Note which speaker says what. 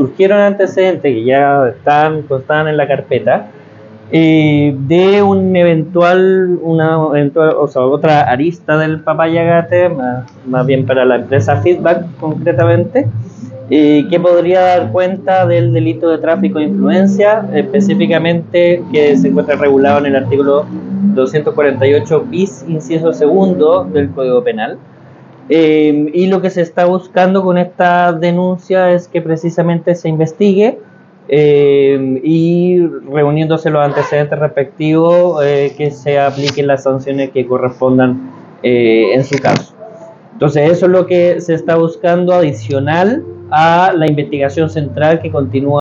Speaker 1: surgieron antecedentes que ya constaban en la carpeta de o sea, otra arista del Papaya Gate, más bien para la empresa Feedback concretamente, que podría dar cuenta del delito de tráfico de influencia, específicamente que se encuentra regulado en el artículo 248 bis, inciso segundo del Código Penal. Y lo que se está buscando con esta denuncia es que precisamente se investigue y reuniéndose los antecedentes respectivos, que se apliquen las sanciones que correspondan en su caso. Entonces eso es lo que se está buscando adicional a la investigación central que continúa